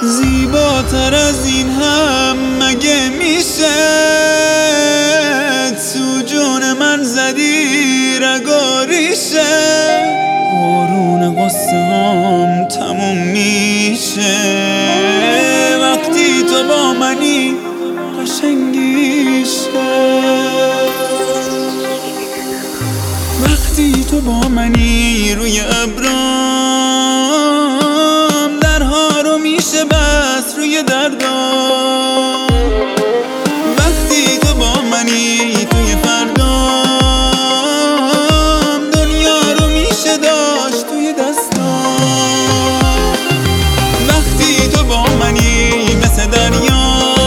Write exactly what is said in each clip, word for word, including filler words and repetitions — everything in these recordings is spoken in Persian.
زیباتر از این هم مگه میشه؟ تو جون من زدی رگاریشه، بارون قصه هم تموم میشه وقتی تو با منی قشنگیشه. وقتی تو با منی روی ابرام درها رو میشه بس روی دردام. وقتی تو با منی توی فردام دنیا رو میشه داشت توی دستام. وقتی تو با منی مثل دریا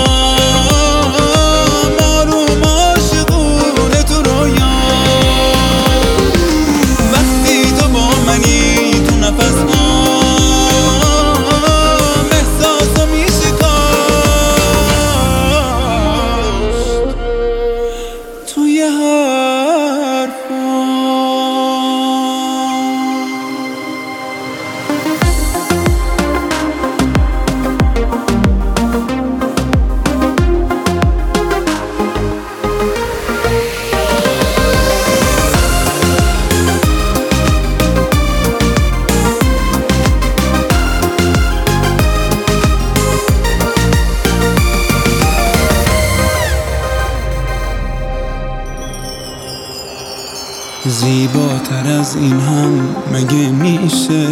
زیباتر از این هم مگه میشه؟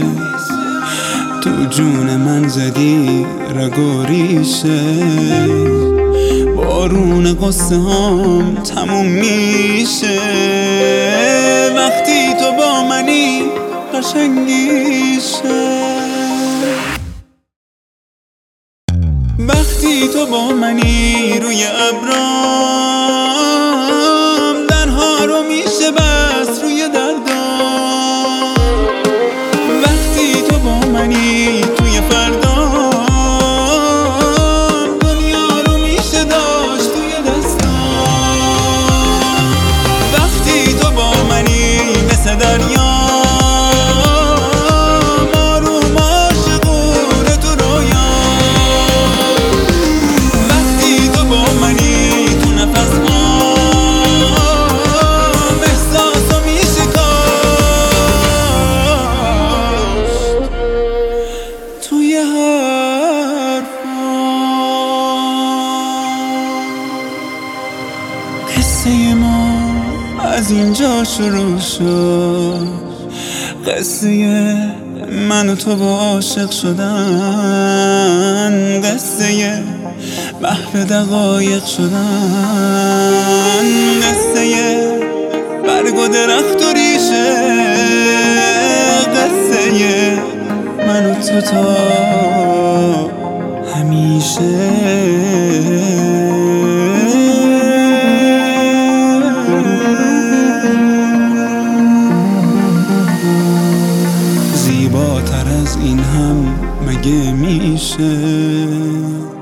تو جون من زدی رگاریشه، بارون قصه هم تموم میشه وقتی تو با منی قشنگیشه. وقتی تو با منی روی ابرام درها رو میشه بس روی دردام. وقتی تو با منی توی فردام دنیا رو میشه داشت توی دستام. وقتی تو با منی مثل دریا قصه ما از اینجا شروع شد، قصه من و تو با عاشق شدن، قصه محو دقایق شدن، قصه برگ و درخت و ریشه، قصه من و تو تا همیشه. زیباتر از این هم مگه میشه؟